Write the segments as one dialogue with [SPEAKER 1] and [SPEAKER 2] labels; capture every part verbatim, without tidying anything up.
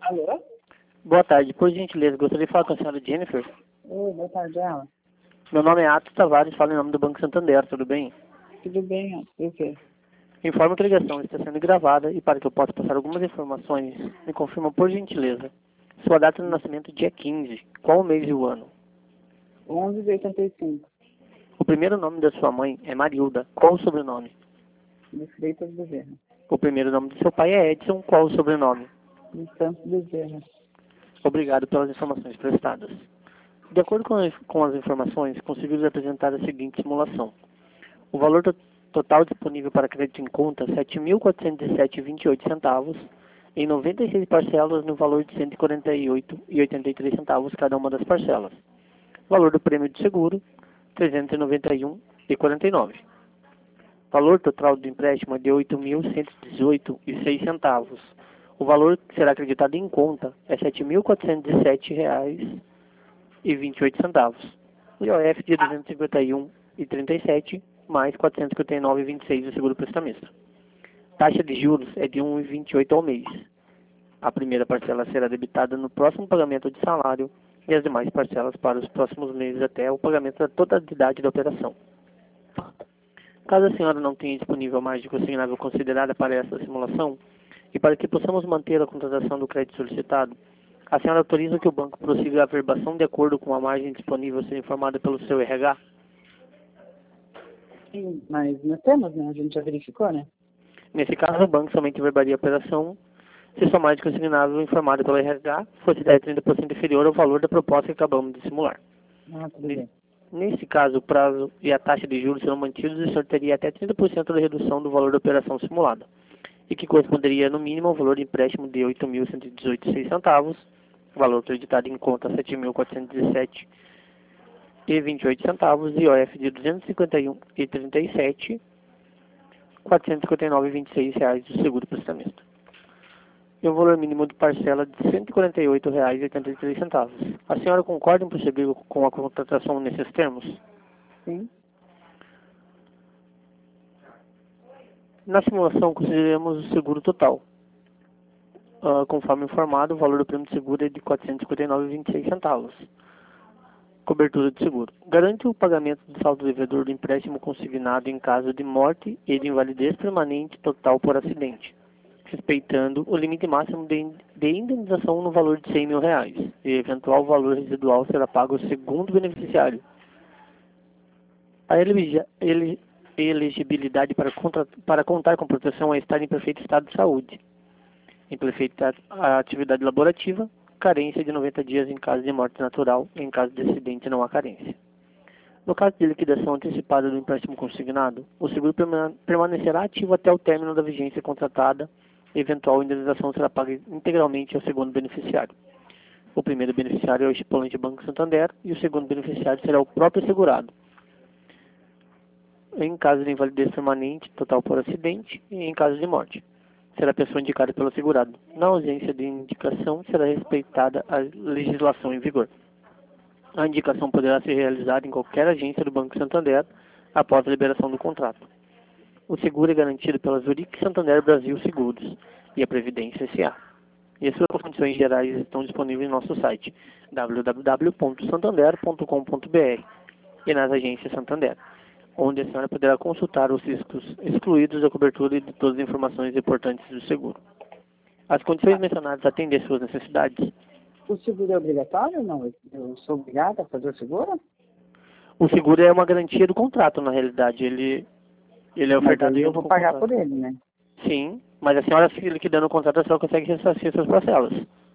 [SPEAKER 1] Alô?
[SPEAKER 2] Boa tarde, por gentileza, gostaria de falar com a senhora Jennifer.
[SPEAKER 1] Oi, boa tarde, ela.
[SPEAKER 2] Meu nome é Atos Tavares, falo em nome do Banco Santander, tudo bem?
[SPEAKER 1] Tudo bem, o quê?
[SPEAKER 2] Informo que a ligação está sendo gravada e para que eu possa passar algumas informações, me confirma por gentileza. Sua data de nascimento dia quinze, qual o mês e o ano?
[SPEAKER 1] onze de oitenta e cinco,
[SPEAKER 2] O primeiro nome da sua mãe é Marilda, qual o sobrenome?
[SPEAKER 1] de Freitas Bezerra.
[SPEAKER 2] O primeiro nome do seu pai é Edson, qual o sobrenome?
[SPEAKER 1] De Santos Bezerra.
[SPEAKER 2] Obrigado pelas informações prestadas. De acordo com as, com as informações, conseguimos apresentar a seguinte simulação. O valor to total disponível para crédito em conta é sete mil quatrocentos e sete reais e vinte e oito centavos, em noventa e seis parcelas no valor de cento e quarenta e oito reais e oitenta e três centavos cada uma das parcelas. Valor do prêmio de seguro, trezentos e noventa e um reais e quarenta e nove centavos. Valor total do empréstimo é de oito mil cento e dezoito reais e seis centavos. O valor que será acreditado em conta é sete mil quatrocentos e sete reais e vinte e oito centavos. O I O F de duzentos e cinquenta e um reais e trinta e sete centavos mais quatrocentos e cinquenta e nove reais e vinte e seis centavos do seguro prestamista. Taxa de juros é de um vírgula vinte e oito ao mês. A primeira parcela será debitada no próximo pagamento de salário e as demais parcelas para os próximos meses até o pagamento da totalidade da operação. Caso a senhora não tenha disponível margem consignável considerada para essa simulação, e para que possamos manter a contratação do crédito solicitado, a senhora autoriza que o banco prossiga a averbação de acordo com a margem disponível a ser informada pelo seu R H?
[SPEAKER 1] Sim, mas nós temos, né? A gente já verificou, né?
[SPEAKER 2] Nesse caso, o banco somente verbaria a operação se sua margem consignável informada pelo R H fosse dez a trinta por cento inferior ao valor da proposta que acabamos de simular.
[SPEAKER 1] Ah, tudo bem.
[SPEAKER 2] Nesse caso, o prazo e a taxa de juros serão mantidos e o senhor teria até trinta por cento da redução do valor da operação simulada, e que corresponderia no mínimo ao valor de empréstimo de oito mil cento e dezoito reais e seis centavos, valor acreditado em conta sete mil quatrocentos e sete reais e vinte e oito centavos, e I O F de duzentos e cinquenta e um reais e trinta e sete centavos, quatrocentos e cinquenta e nove reais e vinte e seis reais do seguro prestamento. E o valor mínimo de parcela de cento e quarenta e oito reais e oitenta e três centavos. A senhora concorda em prosseguir com a contratação nesses termos?
[SPEAKER 1] Sim.
[SPEAKER 2] Na simulação, consideramos o seguro total. Uh, conforme informado, o valor do prêmio de seguro é de quatrocentos e cinquenta e nove reais e vinte e seis centavos. Cobertura de seguro. Garante o pagamento do saldo devedor do empréstimo consignado em caso de morte e de invalidez permanente total por acidente, respeitando o limite máximo de, de indenização no valor de cem mil reais, e eventual valor residual será pago ao segundo beneficiário. A elegi ele elegibilidade para, contra para contar com proteção é estar em perfeito estado de saúde, em perfeita atividade laborativa, carência de noventa dias em caso de morte natural, e em caso de acidente não há carência. No caso de liquidação antecipada do empréstimo consignado, o seguro permanecerá ativo até o término da vigência contratada e eventual indenização será paga integralmente ao segundo beneficiário. O primeiro beneficiário é o estipulante Banco Santander e o segundo beneficiário será o próprio segurado, em caso de invalidez permanente, total por acidente e em caso de morte. Será a pessoa indicada pelo segurado. Na ausência de indicação, será respeitada a legislação em vigor. A indicação poderá ser realizada em qualquer agência do Banco Santander após a liberação do contrato. O seguro é garantido pela Zurich Santander Brasil Seguros e a Previdência S A. E as suas condições gerais estão disponíveis no nosso site w w w ponto santander ponto com ponto b r e nas agências Santander, onde a senhora poderá consultar os riscos excluídos da cobertura e de todas as informações importantes do seguro. As condições mencionadas atendem às suas necessidades?
[SPEAKER 1] O seguro é obrigatório ou não? Eu sou obrigada a fazer o seguro?
[SPEAKER 2] O seguro é uma garantia do contrato, na realidade. Ele, ele é ofertado
[SPEAKER 1] Mas aí eu
[SPEAKER 2] junto
[SPEAKER 1] vou
[SPEAKER 2] com o
[SPEAKER 1] pagar
[SPEAKER 2] contrato.
[SPEAKER 1] por ele, né?
[SPEAKER 2] Sim, mas a senhora, se liquidando o contrato, a senhora consegue ressarcir suas parcelas.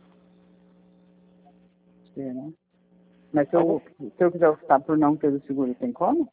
[SPEAKER 1] Sim, né? Mas se eu, se eu quiser optar por não ter o seguro, tem como?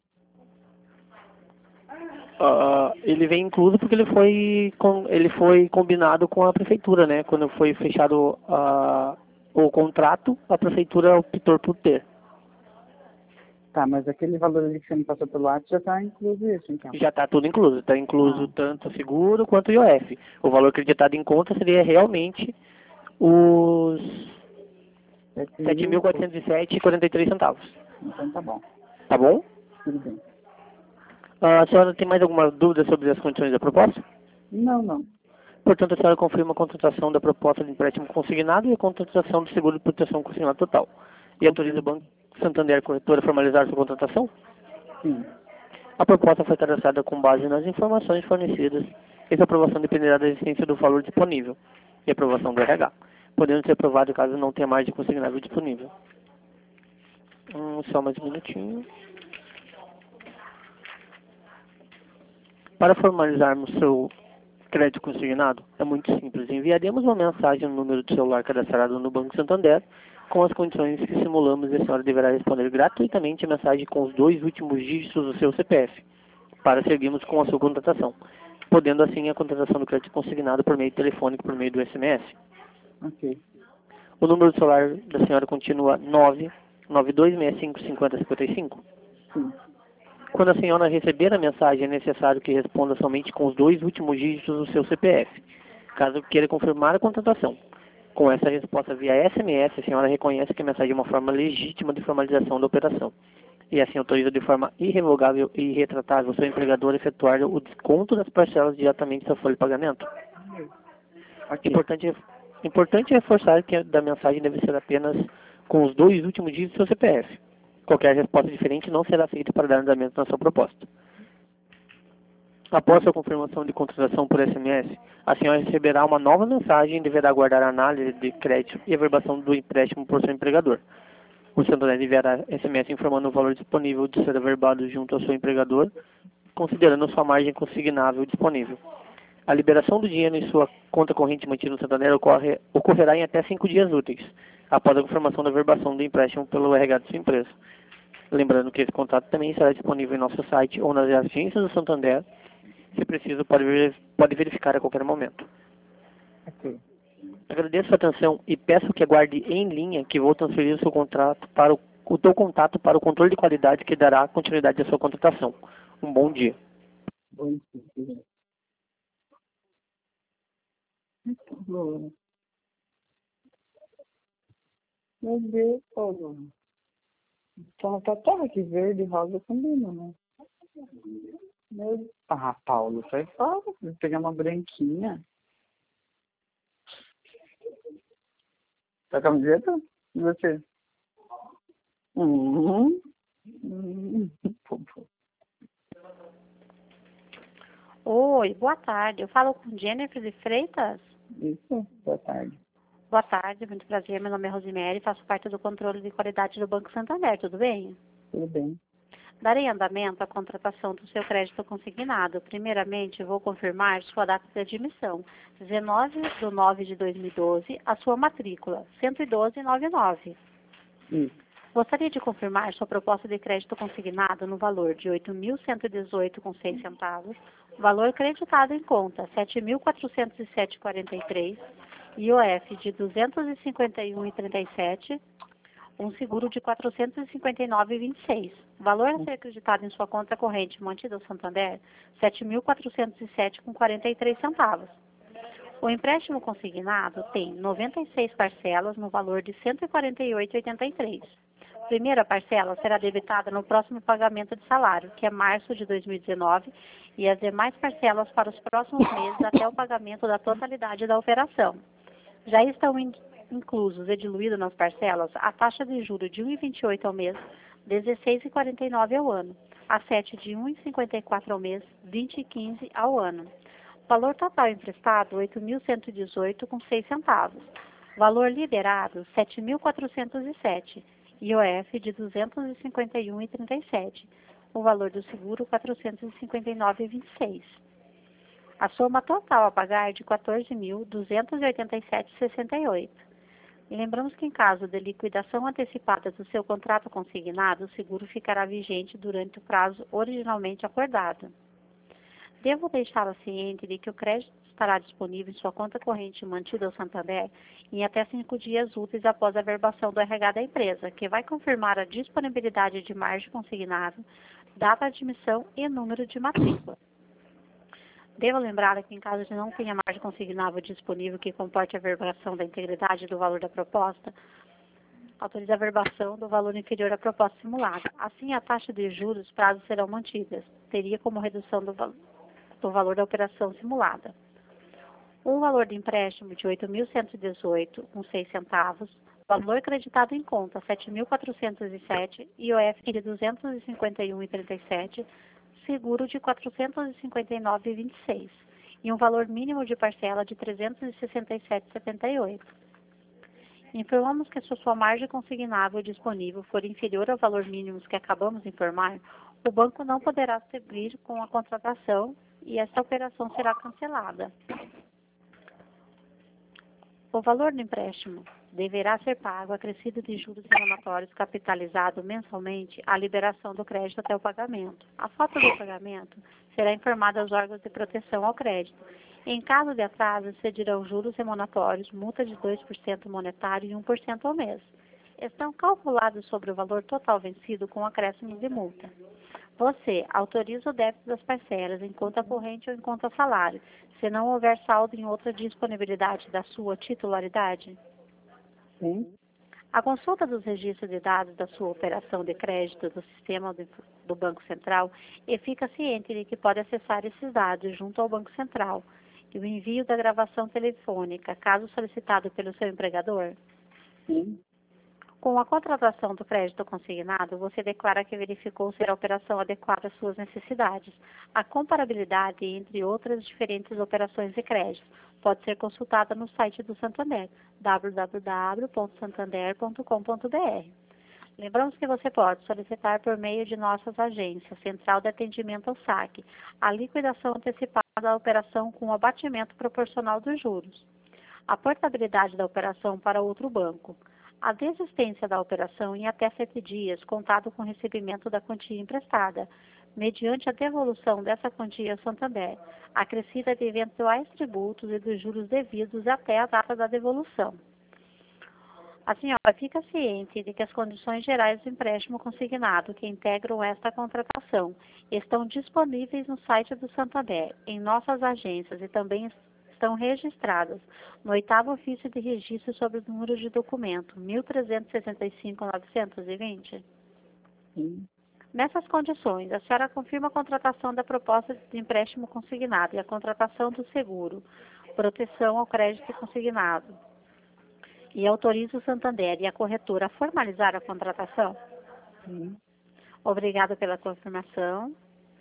[SPEAKER 2] Uh, ele vem incluso porque ele foi, com, ele foi combinado com a prefeitura, né? Quando foi fechado uh, o contrato, a prefeitura optou por ter.
[SPEAKER 1] Tá, mas aquele valor ali que você me passou pelo WhatsApp já está incluso isso, então.
[SPEAKER 2] Já está tudo incluso. Está incluso
[SPEAKER 1] Ah.
[SPEAKER 2] tanto o seguro quanto o I O F. O valor acreditado em conta seria realmente os sete mil quatrocentos e sete reais e quarenta e três centavos.
[SPEAKER 1] Então tá bom.
[SPEAKER 2] Tá bom?
[SPEAKER 1] Tudo bem.
[SPEAKER 2] Uh, a senhora tem mais alguma dúvida sobre as condições da proposta?
[SPEAKER 1] Não, não.
[SPEAKER 2] Portanto, a senhora confirma a contratação da proposta de empréstimo consignado e a contratação do seguro de proteção consignado total. E autoriza o Banco Santander Corretora a formalizar sua contratação?
[SPEAKER 1] Sim.
[SPEAKER 2] A proposta foi cadastrada com base nas informações fornecidas e sua aprovação dependerá da existência do valor disponível e aprovação do R H, podendo ser aprovado caso não tenha margem consignável disponível. Hum, só mais um minutinho. Para formalizarmos seu crédito consignado, é muito simples. Enviaremos uma mensagem no número de celular cadastrado no Banco Santander com as condições que simulamos e a senhora deverá responder gratuitamente a mensagem com os dois últimos dígitos do seu C P F para seguirmos com a sua contratação, podendo assim a contratação do crédito consignado por meio telefônico por meio do S M S.
[SPEAKER 1] Ok.
[SPEAKER 2] O número do celular da senhora continua nove nove dois seis cinco cinco zero cinco cinco.
[SPEAKER 1] Sim.
[SPEAKER 2] Quando a senhora receber a mensagem, é necessário que responda somente com os dois últimos dígitos do seu C P F, caso queira confirmar a contratação. Com essa resposta via S M S, a senhora reconhece que a mensagem é uma forma legítima de formalização da operação, e assim autoriza de forma irrevogável e irretratável o seu empregador a efetuar o desconto das parcelas diretamente da folha de pagamento.
[SPEAKER 1] Ok.
[SPEAKER 2] Importante, importante reforçar que a da mensagem deve ser apenas com os dois últimos dígitos do seu C P F. Qualquer resposta diferente não será feita para dar andamento na sua proposta. Após a confirmação de contratação por S M S, a senhora receberá uma nova mensagem e deverá aguardar a análise de crédito e averbação do empréstimo por seu empregador. O Santander enviará S M S informando o valor disponível de ser averbado junto ao seu empregador, considerando sua margem consignável disponível. A liberação do dinheiro em sua conta corrente mantida no Santander ocorre, ocorrerá em até cinco dias úteis, após a confirmação da averbação do empréstimo pelo R H de sua empresa. Lembrando que esse contrato também estará disponível em nosso site ou nas agências do Santander. Se preciso, pode, ver, pode verificar a qualquer momento.
[SPEAKER 1] Ok.
[SPEAKER 2] Agradeço a atenção e peço que aguarde em linha que vou transferir o seu contrato para o, o teu contato para o controle de qualidade que dará continuidade à sua contratação. Um bom dia.
[SPEAKER 1] Bom dia. Muito bom. Meu Deus, Paulo. Então tá tão aqui verde e rosa combina, né? Meu... Ah, Paulo, sai fora. Vou pegar uma branquinha. Tá com a camiseta? E você? Uhum. Uhum.
[SPEAKER 3] Oi, boa tarde. Eu falo com Jennifer de Freitas.
[SPEAKER 1] Isso, boa tarde.
[SPEAKER 3] Boa tarde, muito prazer. Meu nome é Rosemary, faço parte do controle de qualidade do Banco Santander, tudo bem?
[SPEAKER 1] Tudo bem.
[SPEAKER 3] Darei andamento à contratação do seu crédito consignado. Primeiramente, vou confirmar sua data de admissão, dezenove de nove de dois mil e doze, a sua matrícula, cento e doze noventa e nove.
[SPEAKER 1] Isso.
[SPEAKER 3] Gostaria de confirmar sua proposta de crédito consignado no valor de oito mil cento e dezoito reais e seis centavos, valor creditado em conta sete mil quatrocentos e sete reais e quarenta e três, I O F de duzentos e cinquenta e um reais e trinta e sete, um seguro de quatrocentos e cinquenta e nove reais e vinte e seis. Valor a ser acreditado em sua conta corrente mantida ao Santander, sete mil quatrocentos e sete reais e quarenta e três centavos. O empréstimo consignado tem noventa e seis parcelas no valor de cento e quarenta e oito reais e oitenta e três. A primeira parcela será debitada no próximo pagamento de salário, que é março de dois mil e dezenove, e as demais parcelas para os próximos meses até o pagamento da totalidade da operação. Já estão in, inclusos e diluídos nas parcelas a taxa de juros de um vírgula vinte e oito ao mês, dezesseis vírgula quarenta e nove ao ano, a sete de um vírgula cinquenta e quatro ao mês, vinte e quinze ao ano. Valor total emprestado, oito mil cento e dezoito reais e seis centavos. Valor liberado, sete mil quatrocentos e sete. I O F de duzentos e cinquenta e um reais e trinta e sete. O valor do seguro, quatrocentos e cinquenta e nove reais e vinte e seis. A soma total a pagar é de quatorze mil duzentos e oitenta e sete reais e sessenta e oito. E lembramos que em caso de liquidação antecipada do seu contrato consignado, o seguro ficará vigente durante o prazo originalmente acordado. Devo deixá-la ciente de que o crédito estará disponível em sua conta corrente mantida ao Santander em até cinco dias úteis após a averbação do R H da empresa, que vai confirmar a disponibilidade de margem consignável, data de admissão e número de matrícula. Devo lembrar que em caso de não tenha margem consignável disponível que comporte a averbação da integridade do valor da proposta, autoriza a averbação do valor inferior à proposta simulada. Assim, a taxa de juros e os prazos serão mantidas. Teria como redução do valor do valor da operação simulada. Um valor de empréstimo de oito mil cento e dezoito vírgula seis centavos, valor creditado em conta sete mil quatrocentos e sete, I O F de duzentos e cinquenta e um vírgula trinta e sete, seguro de quatrocentos e cinquenta e nove vírgula vinte e seis e um valor mínimo de parcela de trezentos e sessenta e sete vírgula setenta e oito. Informamos que se a sua margem consignável disponível for inferior ao valor mínimo que acabamos de informar, o banco não poderá seguir com a contratação e esta operação será cancelada. O valor do empréstimo deverá ser pago acrescido de juros remuneratórios capitalizado mensalmente à liberação do crédito até o pagamento. A falta do pagamento será informada aos órgãos de proteção ao crédito. Em caso de atraso, excedirão juros remuneratórios, multa de dois por cento monetário e um por cento ao mês. Estão calculados sobre o valor total vencido com acréscimo de multa. Você autoriza o débito das parcelas em conta corrente ou em conta salário, se não houver saldo em outra disponibilidade da sua titularidade?
[SPEAKER 1] Sim.
[SPEAKER 3] A consulta dos registros de dados da sua operação de crédito do sistema do, do Banco Central e fica ciente de que pode acessar esses dados junto ao Banco Central e o envio da gravação telefônica, caso solicitado pelo seu empregador?
[SPEAKER 1] Sim.
[SPEAKER 3] Com a contratação do crédito consignado, você declara que verificou ser a operação adequada às suas necessidades. A comparabilidade entre outras diferentes operações de crédito pode ser consultada no site do Santander, w w w ponto santander ponto com ponto b r. Lembramos que você pode solicitar por meio de nossas agências, Central de Atendimento ao Saque, a liquidação antecipada da operação com o abatimento proporcional dos juros, a portabilidade da operação para outro banco, a desistência da operação em até sete dias, contado com o recebimento da quantia emprestada, mediante a devolução dessa quantia ao Santander, acrescida de eventuais tributos e dos juros devidos até a data da devolução. A senhora fica ciente de que as condições gerais do empréstimo consignado que integram esta contratação estão disponíveis no site do Santander, em nossas agências e também estão registradas no oitavo ofício de registro sobre o número de documento mil trezentos e sessenta e cinco ponto novecentos e vinte?
[SPEAKER 1] Sim.
[SPEAKER 3] Nessas condições, a senhora confirma a contratação da proposta de empréstimo consignado e a contratação do seguro, proteção ao crédito consignado, e autoriza o Santander e a corretora a formalizar a contratação?
[SPEAKER 1] Sim.
[SPEAKER 3] Obrigada pela confirmação.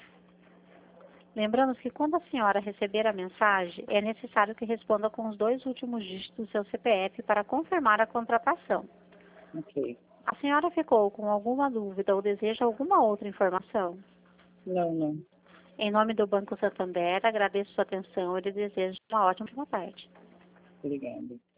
[SPEAKER 3] Lembramos que quando a senhora receber a mensagem, é necessário que responda com os dois últimos dígitos do seu C P F para confirmar a contratação.
[SPEAKER 1] Ok.
[SPEAKER 3] A senhora ficou com alguma dúvida ou deseja alguma outra informação?
[SPEAKER 1] Não, não.
[SPEAKER 3] Em nome do Banco Santander, agradeço sua atenção e lhe desejo uma ótima tarde.
[SPEAKER 1] Obrigada.